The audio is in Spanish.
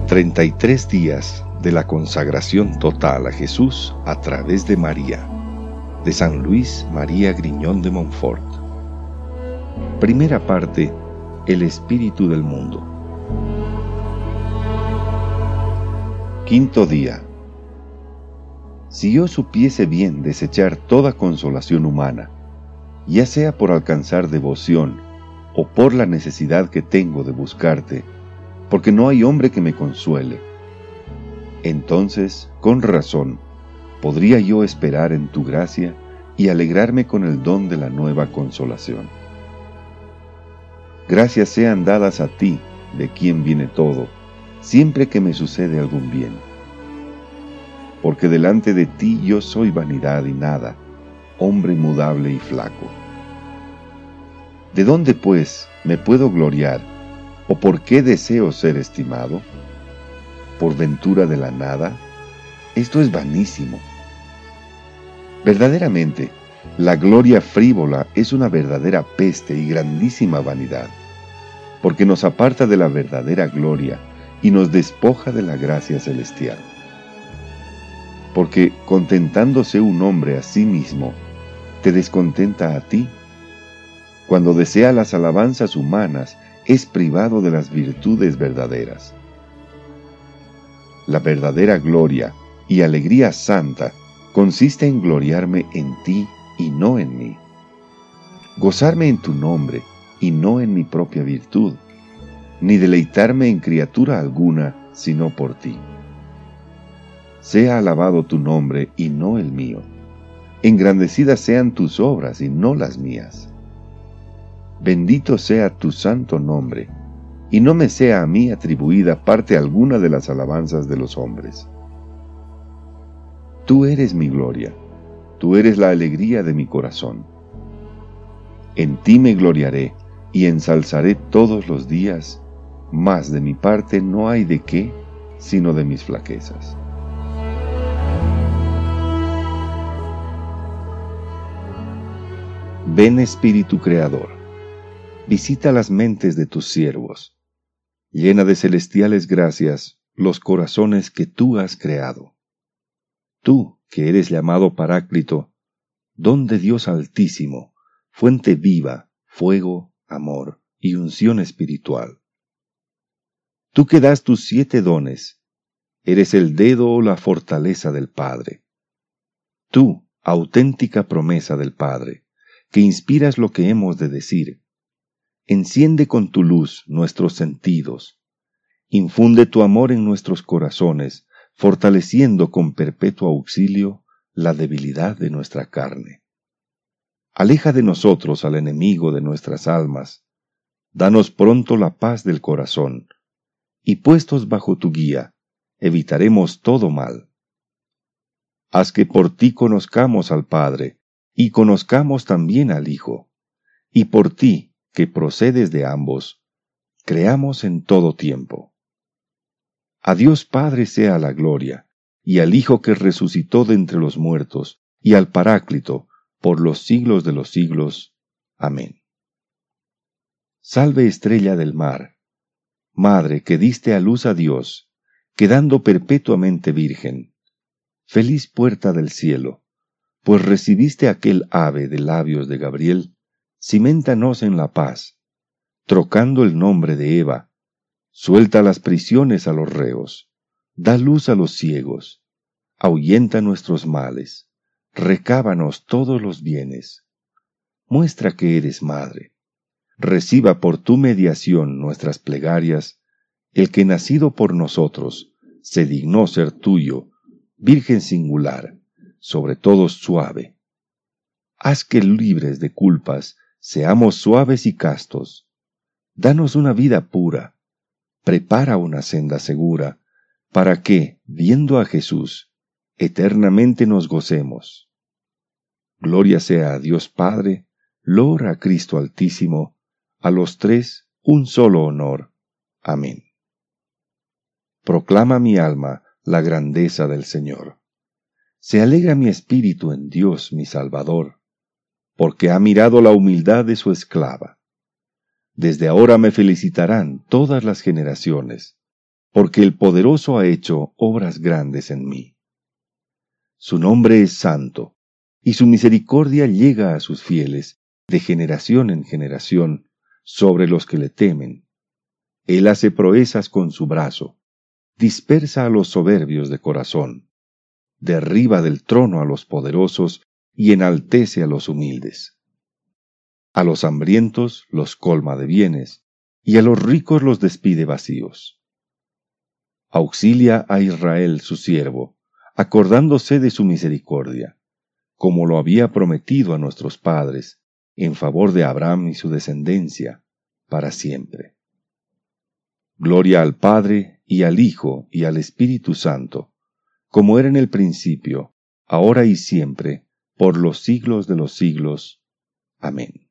33 días de la consagración total a Jesús a través de María, de San Luis María Griñón de Montfort. Primera parte: el espíritu del mundo. Quinto día. Si yo supiese bien desechar toda consolación humana, ya sea por alcanzar devoción o por la necesidad que tengo de buscarte, porque no hay hombre que me consuele, entonces, con razón, podría yo esperar en tu gracia y alegrarme con el don de la nueva consolación. Gracias sean dadas a ti, de quien viene todo, siempre que me sucede algún bien. Porque delante de ti yo soy vanidad y nada, hombre mudable y flaco. ¿De dónde, pues, me puedo gloriar, o por qué deseo ser estimado? ¿Por ventura de la nada? Esto es vanísimo. Verdaderamente, la gloria frívola es una verdadera peste y grandísima vanidad, porque nos aparta de la verdadera gloria y nos despoja de la gracia celestial. Porque contentándose un hombre a sí mismo, ¿te descontenta a ti? Cuando desea las alabanzas humanas, es privado de las virtudes verdaderas. La verdadera gloria y alegría santa consiste en gloriarme en ti y no en mí. Gozarme en tu nombre y no en mi propia virtud, ni deleitarme en criatura alguna sino por ti. Sea alabado tu nombre y no el mío. Engrandecidas sean tus obras y no las mías. Bendito sea tu santo nombre, y no me sea a mí atribuida parte alguna de las alabanzas de los hombres. Tú eres mi gloria, tú eres la alegría de mi corazón. En ti me gloriaré y ensalzaré todos los días, mas de mi parte no hay de qué, sino de mis flaquezas. Ven, Espíritu Creador, visita las mentes de tus siervos, llena de celestiales gracias los corazones que tú has creado. Tú, que eres llamado Paráclito, don de Dios Altísimo, fuente viva, fuego, amor y unción espiritual. Tú que das tus 7 dones, eres el dedo o la fortaleza del Padre. Tú, auténtica promesa del Padre, que inspiras lo que hemos de decir, enciende con tu luz nuestros sentidos, infunde tu amor en nuestros corazones, fortaleciendo con perpetuo auxilio la debilidad de nuestra carne. Aleja de nosotros al enemigo de nuestras almas, danos pronto la paz del corazón, y puestos bajo tu guía, evitaremos todo mal. Haz que por ti conozcamos al Padre, y conozcamos también al Hijo, y por ti, que procedes de ambos, creamos en todo tiempo. A Dios Padre sea la gloria, y al Hijo que resucitó de entre los muertos, y al Paráclito, por los siglos de los siglos. Amén. Salve estrella del mar, Madre que diste a luz a Dios, quedando perpetuamente virgen. Feliz puerta del cielo, pues recibiste aquel ave de labios de Gabriel. Ciméntanos en la paz, trocando el nombre de Eva, suelta las prisiones a los reos, da luz a los ciegos, ahuyenta nuestros males, recábanos todos los bienes. Muestra que eres madre, reciba por tu mediación nuestras plegarias, el que nacido por nosotros se dignó ser tuyo, Virgen singular, sobre todos suave. Haz que libres de culpas seamos suaves y castos. Danos una vida pura, prepara una senda segura, para que, viendo a Jesús, eternamente nos gocemos. Gloria sea a Dios Padre, loor a Cristo Altísimo, a los tres un solo honor. Amén. Proclama mi alma la grandeza del Señor. Se alegra mi espíritu en Dios mi Salvador, porque ha mirado la humildad de su esclava. Desde ahora me felicitarán todas las generaciones, porque el Poderoso ha hecho obras grandes en mí. Su nombre es santo, y su misericordia llega a sus fieles, de generación en generación, sobre los que le temen. Él hace proezas con su brazo, dispersa a los soberbios de corazón, derriba del trono a los poderosos y enaltece a los humildes. A los hambrientos los colma de bienes, y a los ricos los despide vacíos. Auxilia a Israel su siervo, acordándose de su misericordia, como lo había prometido a nuestros padres, en favor de Abraham y su descendencia, para siempre. Gloria al Padre, y al Hijo, y al Espíritu Santo, como era en el principio, ahora y siempre, por los siglos de los siglos. Amén.